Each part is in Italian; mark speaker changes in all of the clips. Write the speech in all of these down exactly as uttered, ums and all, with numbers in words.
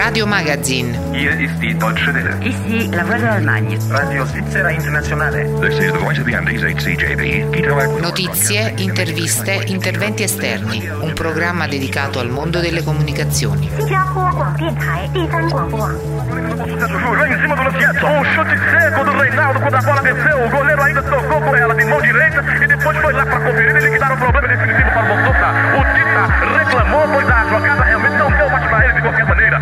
Speaker 1: Radio Magazine.
Speaker 2: Hier ist die Deutsche Welle.
Speaker 3: Ici la Voix de l'Allemagne.
Speaker 2: Radio Svizzera Internazionale.
Speaker 4: This is the voice of the Andes, H C J B.
Speaker 1: Notizie, interviste, interventi esterni. Un programma dedicato al mondo delle comunicazioni.
Speaker 2: In cima dello schiaccio, un shot secco do Reinaldo quando a bola desceu, o goleiro ainda tocou com ela de mão direita e depois foi lá para conferir e liquidar o problema definitivo para o Montota. O Tita reclamou, pois a jogada realmente não deu mais para ele de qualquer maneira.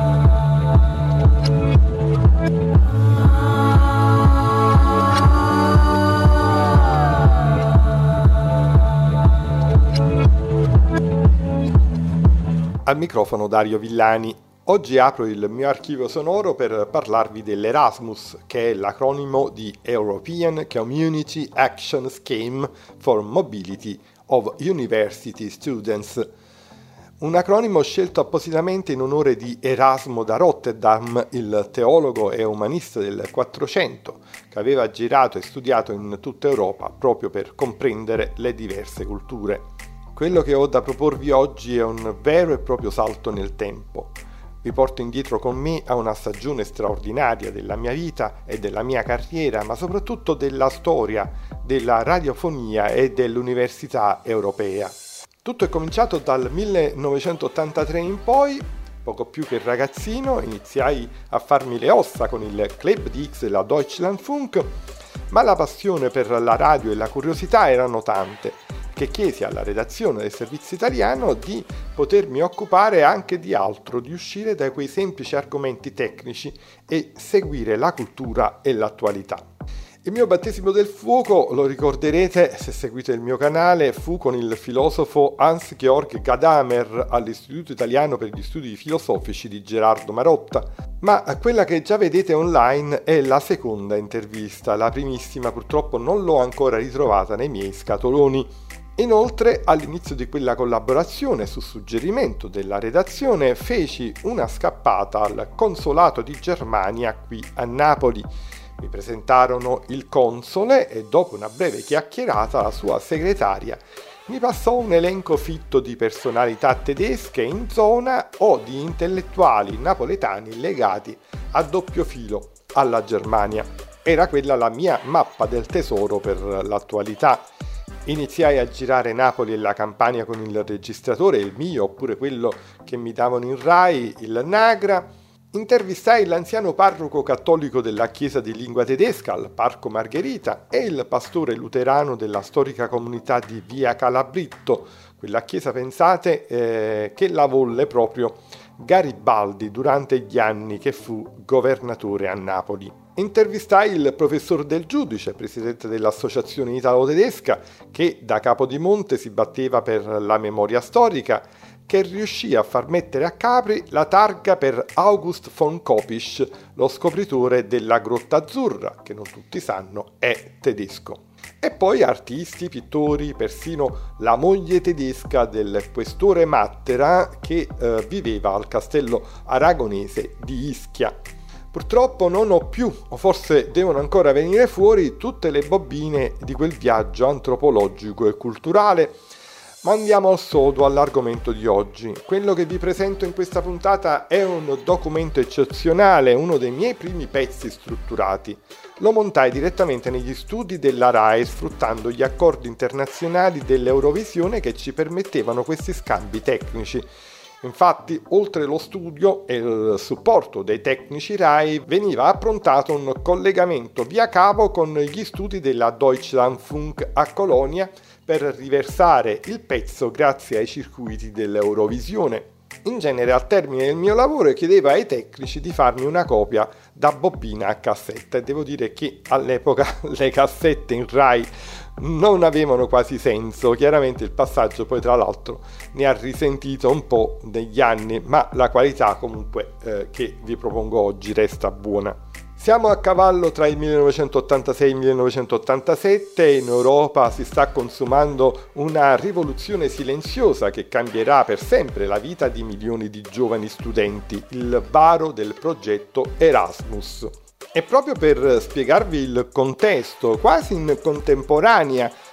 Speaker 5: Al microfono Dario Villani. Oggi apro il mio archivio sonoro per parlarvi dell'Erasmus, che è l'acronimo di European Community Action Scheme for Mobility of University Students. Un acronimo scelto appositamente in onore di Erasmo da Rotterdam, il teologo e umanista del Quattrocento, che aveva girato e studiato in tutta Europa proprio per comprendere le diverse culture. Quello che ho da proporvi oggi è un vero e proprio salto nel tempo. Vi porto indietro con me a una stagione straordinaria della mia vita e della mia carriera, ma soprattutto della storia, della radiofonia e dell'università europea. Tutto è cominciato dal millenovecentottantatré in poi. Poco più che ragazzino iniziai a farmi le ossa con il Club D X della Deutschlandfunk, ma la passione per la radio e la curiosità erano tante, che chiesi alla redazione del servizio italiano di potermi occupare anche di altro, di uscire da quei semplici argomenti tecnici e seguire la cultura e l'attualità. Il mio battesimo del fuoco, lo ricorderete se seguite il mio canale, fu con il filosofo Hans-Georg Gadamer all'Istituto Italiano per gli Studi Filosofici di Gerardo Marotta, ma quella che già vedete online è la seconda intervista, la primissima purtroppo non l'ho ancora ritrovata nei miei scatoloni. Inoltre, all'inizio di quella collaborazione, su suggerimento della redazione, feci una scappata al Consolato di Germania qui a Napoli. Mi presentarono il console e dopo una breve chiacchierata la sua segretaria mi passò un elenco fitto di personalità tedesche in zona o di intellettuali napoletani legati a doppio filo alla Germania. Era quella la mia mappa del tesoro per l'attualità. Iniziai a girare Napoli e la Campania con il registratore, il mio oppure quello che mi davano in Rai, il Nagra. Intervistai l'anziano parroco cattolico della chiesa di lingua tedesca al Parco Margherita e il pastore luterano della storica comunità di Via Calabritto, quella chiesa, pensate, eh, che la volle proprio Garibaldi durante gli anni che fu governatore a Napoli. Intervistai il professor Del Giudice, presidente dell'associazione italo-tedesca, che da Capodimonte si batteva per la memoria storica, che riuscì a far mettere a Capri la targa per August von Kopisch, lo scopritore della Grotta Azzurra, che non tutti sanno è tedesco. E poi artisti, pittori, persino la moglie tedesca del questore Mattera che eh, viveva al castello aragonese di Ischia. Purtroppo non ho più, o forse devono ancora venire fuori, tutte le bobine di quel viaggio antropologico e culturale, ma andiamo al sodo, all'argomento di oggi. Quello che vi presento in questa puntata è un documento eccezionale, uno dei miei primi pezzi strutturati. Lo montai direttamente negli studi della RAI sfruttando gli accordi internazionali dell'Eurovisione che ci permettevano questi scambi tecnici. Infatti, oltre lo studio e il supporto dei tecnici RAI, veniva approntato un collegamento via cavo con gli studi della Deutschlandfunk a Colonia per riversare il pezzo grazie ai circuiti dell'Eurovisione. In genere, al termine del mio lavoro, chiedevo ai tecnici di farmi una copia da bobina a cassetta e devo dire che all'epoca le cassette in RAI non avevano quasi senso. Chiaramente il passaggio poi tra l'altro ne ha risentito un po' negli anni, ma la qualità comunque eh, che vi propongo oggi resta buona. Siamo a cavallo tra il millenovecentottantasei e il millenovecentottantasette e in Europa si sta consumando una rivoluzione silenziosa che cambierà per sempre la vita di milioni di giovani studenti, il varo del progetto Erasmus. E proprio per spiegarvi il contesto, quasi in contemporanea,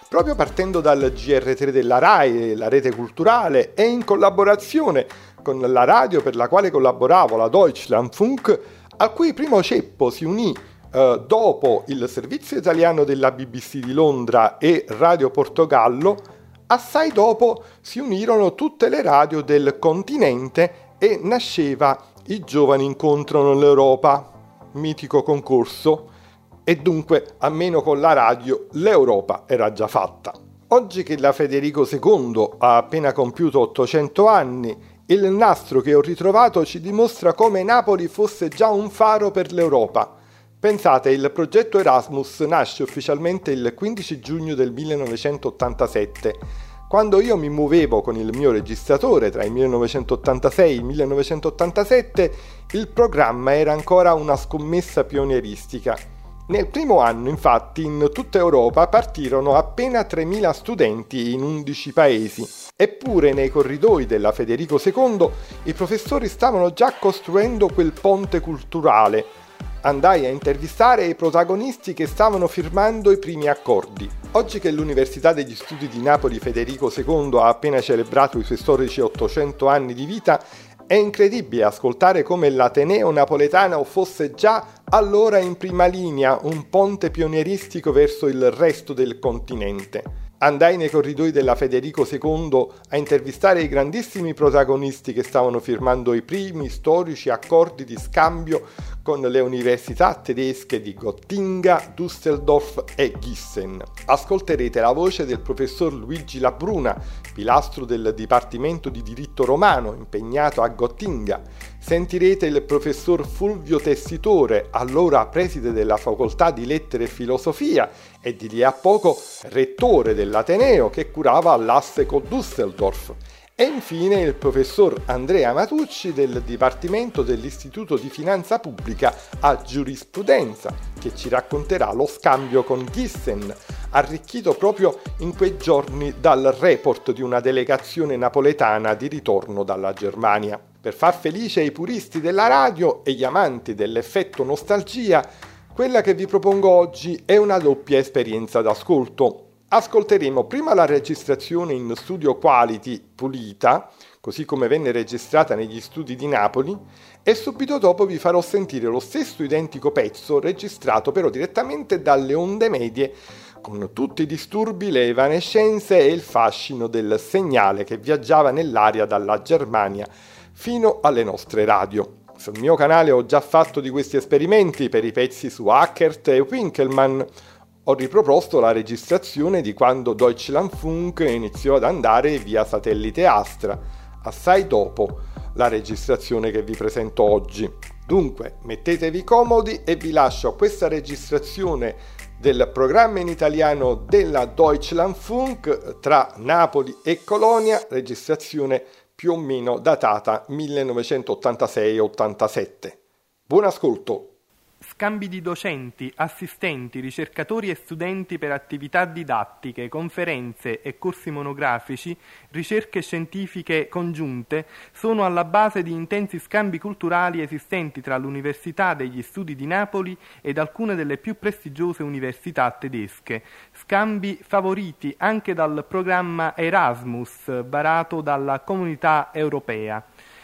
Speaker 5: Proprio partendo dal G R tre della RAI, la rete culturale, e in collaborazione con la radio per la quale collaboravo, la Deutschlandfunk, al cui primo ceppo si unì eh, dopo il servizio italiano della B B C di Londra e Radio Portogallo, assai dopo si unirono tutte le radio del continente e nasceva I Giovani Incontrano l'Europa, mitico concorso, e dunque, almeno con la radio, l'Europa era già fatta. Oggi che la Federico secondo ha appena compiuto ottocento anni, il nastro che ho ritrovato ci dimostra come Napoli fosse già un faro per l'Europa. Pensate, il progetto Erasmus nasce ufficialmente il quindici giugno del millenovecentottantasette. Quando io mi muovevo con il mio registratore tra il millenovecentottantasei e il millenovecentottantasette, il programma era ancora una scommessa pionieristica. Nel primo anno, infatti, in tutta Europa partirono appena tremila studenti in undici paesi. Eppure nei corridoi della Federico secondo i professori stavano già costruendo quel ponte culturale. Andai a intervistare i protagonisti che stavano firmando i primi accordi. Oggi che l'Università degli Studi di Napoli Federico secondo ha appena celebrato i suoi storici ottocento anni di vita, è incredibile ascoltare come l'Ateneo napoletano fosse già allora in prima linea, un ponte pionieristico verso il resto del continente. Andai nei corridoi della Federico secondo a intervistare i grandissimi protagonisti che stavano firmando i primi storici accordi di scambio con le università tedesche di Gottinga, Düsseldorf e Gießen. Ascolterete la voce del professor Luigi Labruna, pilastro del Dipartimento di Diritto Romano impegnato a Gottinga. Sentirete il professor Fulvio Tessitore, allora preside della Facoltà di Lettere e Filosofia e di lì a poco rettore dell'Ateneo che curava l'Asseco Düsseldorf. E infine il professor Andrea Matucci del Dipartimento dell'Istituto di Finanza Pubblica a Giurisprudenza, che ci racconterà lo scambio con Gießen, arricchito proprio in quei giorni dal report di una delegazione napoletana di ritorno dalla Germania. Per far felice i puristi della radio e gli amanti dell'effetto nostalgia, quella che vi propongo oggi è una doppia esperienza d'ascolto. Ascolteremo prima la registrazione in studio quality pulita, così come venne registrata negli studi di Napoli, e subito dopo vi farò sentire lo stesso identico pezzo registrato però direttamente dalle onde medie, con tutti i disturbi, le evanescenze e il fascino del segnale che viaggiava nell'aria dalla Germania fino alle nostre radio. Sul mio canale ho già fatto di questi esperimenti per i pezzi su Hackert e Winkelmann. Ho riproposto la registrazione di quando Deutschlandfunk iniziò ad andare via satellite Astra, assai dopo la registrazione che vi presento oggi. Dunque, mettetevi comodi e vi lascio a questa registrazione del programma in italiano della Deutschlandfunk tra Napoli e Colonia, registrazione più o meno datata millenovecentottantasei ottantasette. Buon ascolto!
Speaker 3: Scambi di docenti, assistenti, ricercatori e studenti per attività didattiche, conferenze e corsi monografici, ricerche scientifiche congiunte sono alla base di intensi scambi culturali esistenti tra l'Università degli Studi di Napoli ed alcune delle più prestigiose università tedesche, scambi favoriti anche dal programma Erasmus varato dalla Comunità Europea.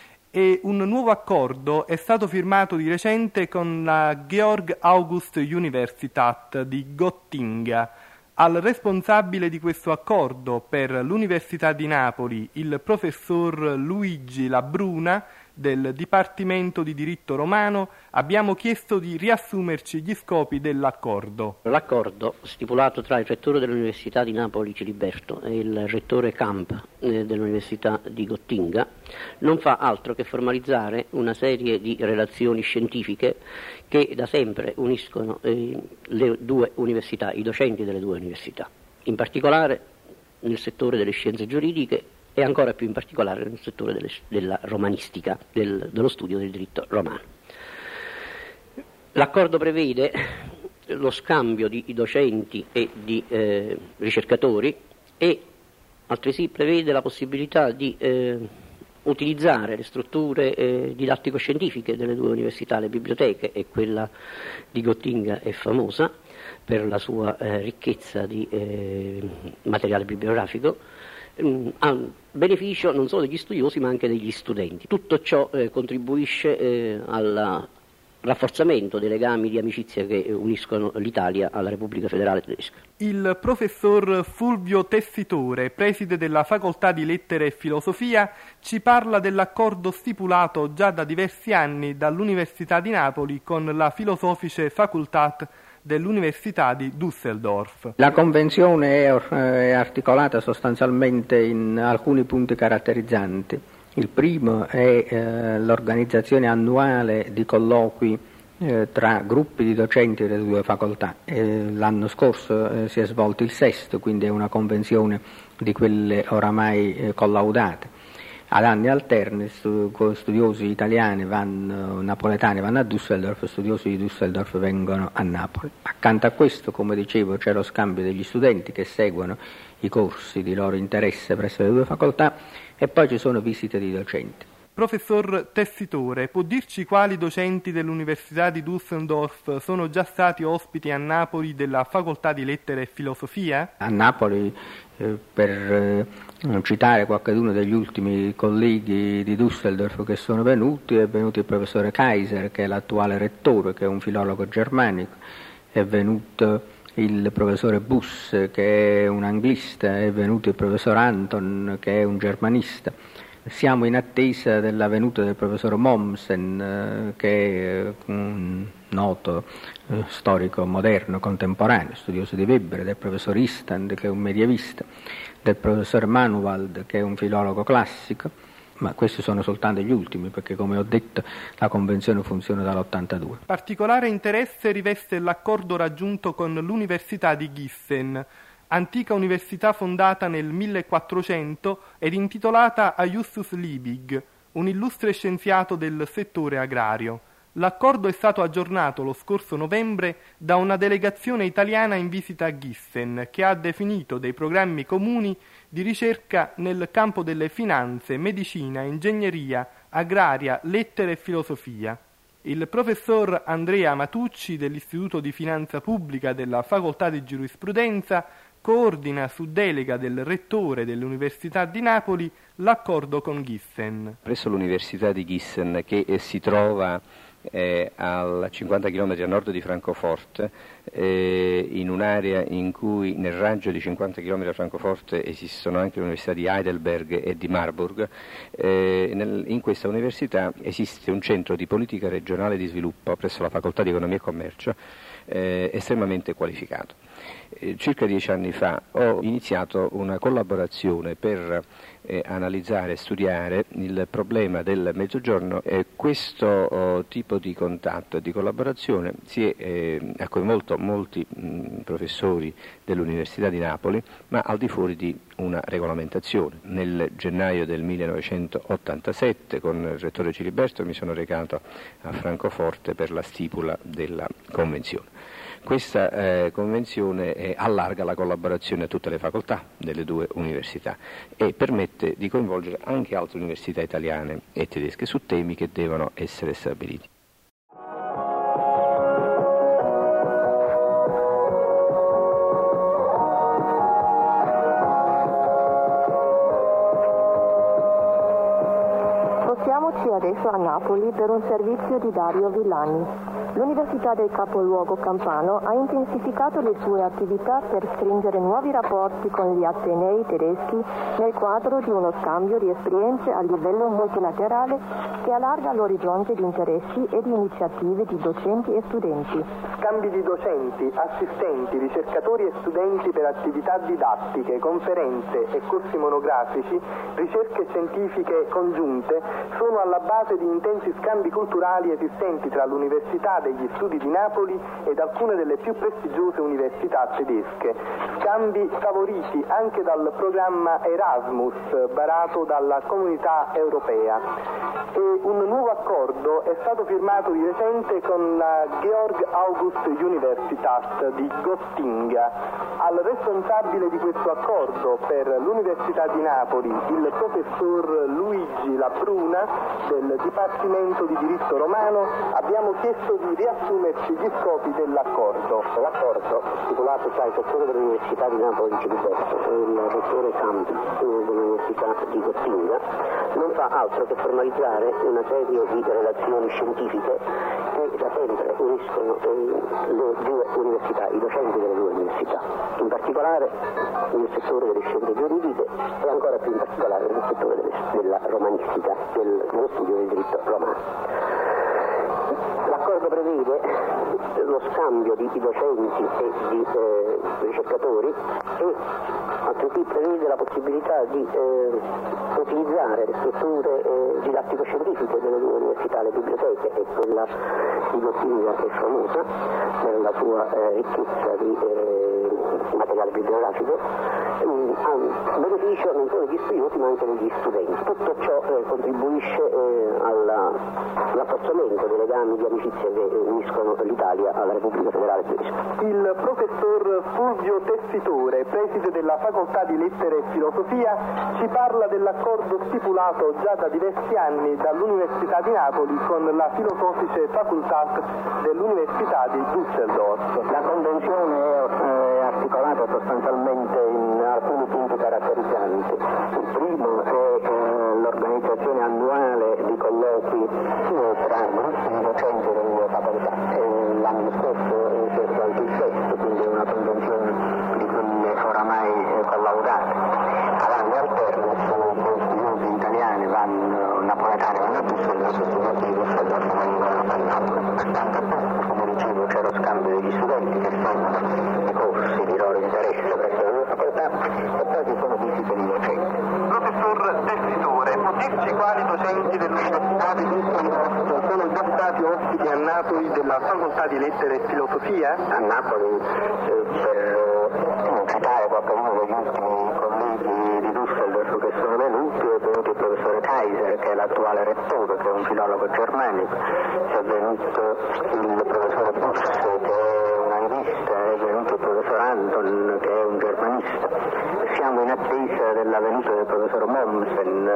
Speaker 3: E un nuovo accordo è stato firmato di recente con la Georg August Universität di Gottinga. Al responsabile di questo accordo per l'Università di Napoli, il professor Luigi Labruna, del Dipartimento di Diritto Romano, abbiamo chiesto di riassumerci gli scopi dell'accordo.
Speaker 6: L'accordo stipulato tra il rettore dell'Università di Napoli Ciliberto e il rettore Kamp eh, dell'Università di Gottinga non fa altro che formalizzare una serie di relazioni scientifiche che da sempre uniscono eh, le due università, i docenti delle due università, in particolare nel settore delle scienze giuridiche e ancora più in particolare nel settore delle, della romanistica, del, dello studio del diritto romano. L'accordo prevede lo scambio di docenti e di eh, ricercatori e altresì prevede la possibilità di eh, utilizzare le strutture eh, didattico-scientifiche delle due università, le biblioteche, e quella di Gottinga è famosa per la sua eh, ricchezza di eh, materiale bibliografico, mh, a beneficio non solo degli studiosi ma anche degli studenti. Tutto ciò eh, contribuisce eh, al rafforzamento dei legami di amicizia che uniscono l'Italia alla Repubblica Federale Tedesca.
Speaker 3: Il professor Fulvio Tessitore, preside della Facoltà di Lettere e Filosofia, ci parla dell'accordo stipulato già da diversi anni dall'Università di Napoli con la Philosophische Fakultät dell'Università di Düsseldorf.
Speaker 7: La convenzione è, è articolata sostanzialmente in alcuni punti caratterizzanti. Il primo è eh, l'organizzazione annuale di colloqui eh, tra gruppi di docenti delle due facoltà. Eh, l'anno scorso eh, si è svolto il sesto, quindi è una convenzione di quelle oramai eh, collaudate. Ad anni alterni stu- studiosi italiani vanno, napoletani vanno a Düsseldorf, studiosi di Düsseldorf vengono a Napoli. Accanto a questo, come dicevo, c'è lo scambio degli studenti che seguono i corsi di loro interesse presso le due facoltà e poi ci sono visite di docenti.
Speaker 3: Professor Tessitore, può dirci quali docenti dell'Università di Düsseldorf sono già stati ospiti a Napoli della Facoltà di Lettere e Filosofia?
Speaker 7: A Napoli, eh, per eh, citare qualcuno degli ultimi colleghi di Düsseldorf che sono venuti, è venuto il professore Kaiser, che è l'attuale rettore, che è un filologo germanico, è venuto il professore Buss, che è un anglista, è venuto il professor Anton, che è un germanista. Siamo in attesa della venuta del professor Mommsen, che è un noto eh, storico moderno, contemporaneo, studioso di Weber, del professor Istand, che è un medievista, del professor Manuwald, che è un filologo classico, ma questi sono soltanto gli ultimi, perché come ho detto la convenzione funziona dall'ottantadue.
Speaker 3: Particolare interesse riveste l'accordo raggiunto con l'Università di Gießen, antica università fondata nel millequattrocento ed intitolata a Justus Liebig, un illustre scienziato del settore agrario. L'accordo è stato aggiornato lo scorso novembre da una delegazione italiana in visita a Gießen, che ha definito dei programmi comuni di ricerca nel campo delle finanze, medicina, ingegneria, agraria, lettere e filosofia. Il professor Andrea Matucci dell'Istituto di Finanza Pubblica della Facoltà di Giurisprudenza coordina su delega del rettore dell'Università di Napoli l'accordo con Gießen.
Speaker 8: Presso l'Università di Gießen, che si trova eh, a cinquanta chilometri a nord di Francoforte, eh, in un'area in cui nel raggio di cinquanta chilometri da Francoforte esistono anche le università di Heidelberg e di Marburg, eh, nel, in questa università esiste un centro di politica regionale di sviluppo presso la Facoltà di Economia e Commercio eh, estremamente qualificato. Eh, circa dieci anni fa ho iniziato una collaborazione per eh, analizzare e studiare il problema del Mezzogiorno e questo oh, tipo di contatto e di collaborazione si è, eh, ha coinvolto molti mh, professori dell'Università di Napoli, ma al di fuori di una regolamentazione. Nel gennaio del millenovecentottantasette con il rettore Ciliberto mi sono recato a Francoforte per la stipula della convenzione. Questa eh, convenzione eh, allarga la collaborazione a tutte le facoltà delle due università e permette di coinvolgere anche altre università italiane e tedesche su temi che devono essere stabiliti.
Speaker 9: Spostiamoci adesso a Napoli per un servizio di Dario Villani. L'Università del capoluogo campano ha intensificato le sue attività per stringere nuovi rapporti con gli atenei tedeschi nel quadro di uno scambio di esperienze a livello multilaterale che allarga l'orizzonte di interessi e di iniziative di docenti e studenti.
Speaker 10: Scambi di docenti, assistenti, ricercatori e studenti per attività didattiche, conferenze e corsi monografici, ricerche scientifiche congiunte sono alla base di intensi scambi culturali esistenti tra l'Università degli Studi di Napoli ed alcune delle più prestigiose università tedesche. Scambi favoriti anche dal programma Erasmus varato dalla Comunità Europea. E un nuovo accordo è stato firmato di recente con la Georg August Universitat di Gottinga. Al responsabile di questo accordo per l'Università di Napoli, il professor Luigi Labruna del Dipartimento di Diritto Romano, abbiamo chiesto di riassumerci gli scopi dell'accordo.
Speaker 6: L'accordo stipulato tra il rettore dell'Università di Napoli Giliberto e il rettore Camp dell'Università di Gottinga non fa altro che formalizzare una serie di relazioni scientifiche che da sempre uniscono eh, le due università, i docenti delle due università, in particolare nel settore delle scienze giuridiche e ancora più in particolare nel settore delle, della romanistica, del, dello studio del diritto romano. L'accordo prevede lo scambio di docenti e di eh, ricercatori e altresì prevede la possibilità di eh, utilizzare le strutture eh, didattico-scientifiche delle due università, le biblioteche, e quella di Gottinga è famosa nella sua eh, ricchezza di eh, materiale bibliografico, eh, a beneficio non solo degli studiosi ma anche degli studenti. Tutto ciò eh, contribuisce eh, alla, all'affossamento dei legami di amicizia che eh, uniscono l'Italia alla Repubblica Federale Tedesca.
Speaker 10: Il professor Fulvio Tessitore, preside della Facoltà di Lettere e Filosofia, ci parla dell'accordo stipulato già da diversi anni dall'Università di Napoli con la Philosophische Fakultät dell'Università di Düsseldorf.
Speaker 6: La convenzione è eh, articolata sostanzialmente in alcuni punti caratterizzanti. Il primo è eh, l'organizzazione annuale di colloqui eh, tra i docenti delle due facoltà. Eh, l'anno scorso è stato anche il sesto, quindi è una convenzione di quelle oramai eh, collaudate. All'anno alterno gli studenti italiani vanno, napoletani vanno a Düsseldorf, gli studenti di Düsseldorf vanno a Napoli. Pertanto, come dicevo, c'è lo scambio degli studenti che seguono i corsi di loro interesse presso le due facoltà e poi ci sono visite di docenti.
Speaker 10: Professor Tessitore, può dirci quali docenti dell'Università di Düsseldorf sono già stati ospiti a Napoli della Facoltà di Lettere e Filosofia?
Speaker 6: A Napoli, eh, per eh, citare qualcuno degli ultimi colleghi di Düsseldorf che sono venuti, è venuto il professore Kaiser, che è l'attuale rettore, che è un filologo germanico, è venuto il professore Busse, che è un anglista, è venuto il professor Anton, che è un germanista. Siamo in attesa della venuta del professor Mommsen,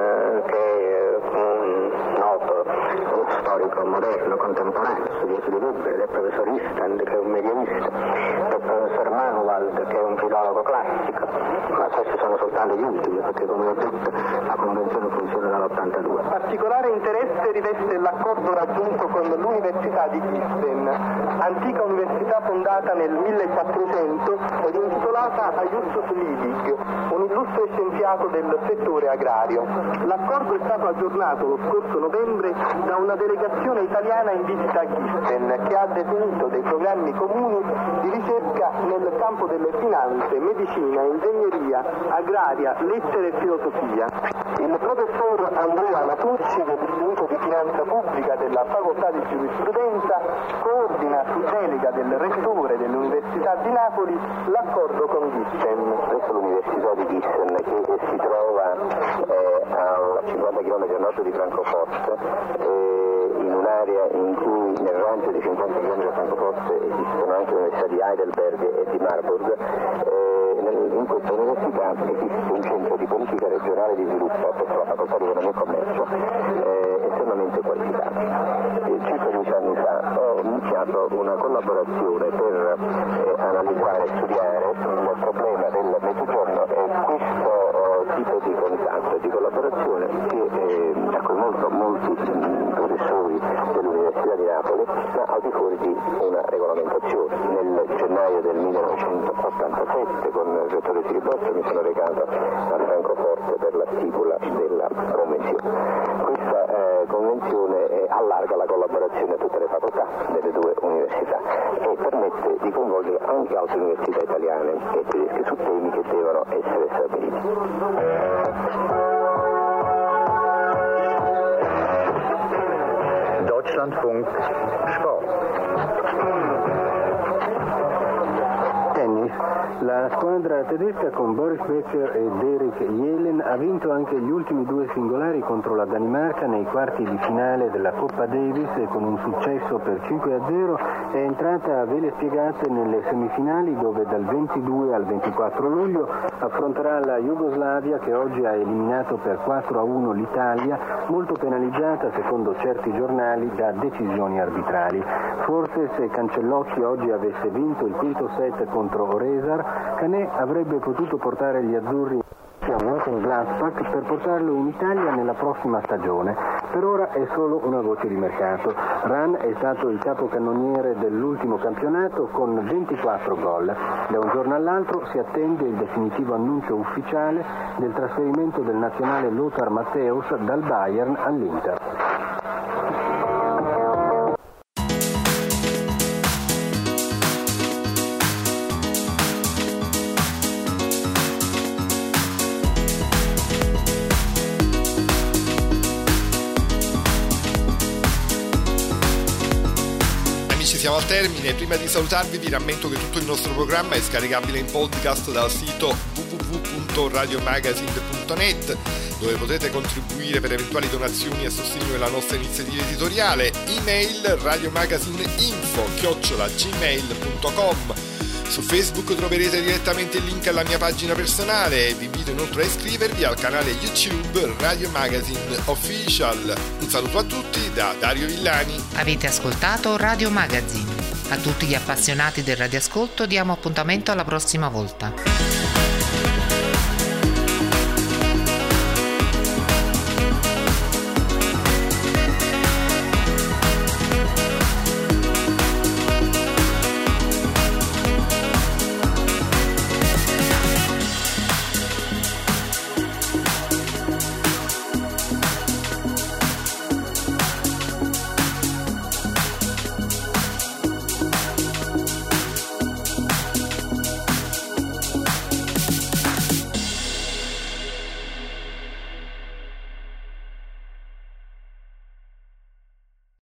Speaker 6: che è un noto storico moderno, contemporaneo, studioso di Weber, del professor Istand, che è un medievista, del professor Manuwald, che è un filologo classico, ma questi sono soltanto gli ultimi, perché come ho detto la convenzione funziona dall'ottantadue.
Speaker 10: Particolare interesse riveste l'accordo raggiunto con l'Università di Gießen, antica università fondata nel millequattrocento ed intitolata a Justus Liebig, un illustre scienziato del settore agrario. L'accordo è stato aggiornato lo scorso novembre da una delegazione italiana in visita a Gießen, che ha definito dei programmi comuni di ricerca nel campo delle finanze, medicina, ingegneria, agraria, lettere e filosofia. Il professor Andrea Matucci, dell'Istituto di Finanza Pubblica della Facoltà di Giurisprudenza, coordina su delega del rettore dell'Università di Napoli l'accordo con Gießen.
Speaker 6: Presso l'Università di Gießen, che si trova eh, a cinquanta chilometri a nord di Francoforte, eh, in un'area in cui nel raggio di cinquanta chilometri da Francoforte esistono anche le università di Heidelberg e di Marburg. Eh, in questa università esiste un centro di politica regionale di sviluppo presso la Facoltà di Economia e Commercio, eh, estremamente qualificato. Eh, circa dieci anni fa ho iniziato una collaborazione per eh, analizzare e studiare il problema del Mezzogiorno e questo eh, tipo di contatto e di collaborazione che eh, ha coinvolto molti mh, professori dell'Università di Napoli, ma al di fuori di una regolamentazione. Nel gennaio del millenovecentottantasette con il rettore Giliberto mi sono recato a Francoforte per la stipula della convenzione. Questa eh, convenzione eh, allarga la collaborazione a tutte le facoltà delle due università e permette di coinvolgere anche altre università italiane e tedesche su temi che devono essere stabiliti.
Speaker 11: Deutschlandfunk Sport. Tennis. La squadra tedesca con Boris Becker e Derek Yellen ha vinto anche gli ultimi due singolari contro la Danimarca nei quarti di finale della Coppa Davis e con un successo per cinque a zero è entrata a vele spiegate nelle semifinali dove dal ventidue al ventiquattro luglio affronterà la Jugoslavia che oggi ha eliminato per quattro a uno l'Italia, molto penalizzata secondo certi giornali da decisioni arbitrali. Forse se Cancellotti oggi avesse vinto il quinto set contro Oresar, Canet avrebbe potuto portare gli azzurri a Mönchengladbach per portarlo in Italia nella prossima stagione. Per ora è solo una voce di mercato. Rahn è stato il capocannoniere dell'ultimo campionato con ventiquattro gol. Da un giorno all'altro si attende il definitivo annuncio ufficiale del trasferimento del nazionale Lothar Matthäus dal Bayern all'Inter.
Speaker 5: Siamo al termine. Prima di salutarvi vi rammento che tutto il nostro programma è scaricabile in podcast dal sito w w w punto radio magazine punto net, dove potete contribuire per eventuali donazioni a sostegno della nostra iniziativa editoriale. Email radiomagazineinfo chiocciola gmail punto com. Su Facebook troverete direttamente il link alla mia pagina personale e vi invito inoltre a iscrivervi al canale YouTube Radio Magazine Official. Un saluto a tutti da Dario Villani.
Speaker 1: Avete ascoltato Radio Magazine. A tutti gli appassionati del radioascolto diamo appuntamento alla prossima volta.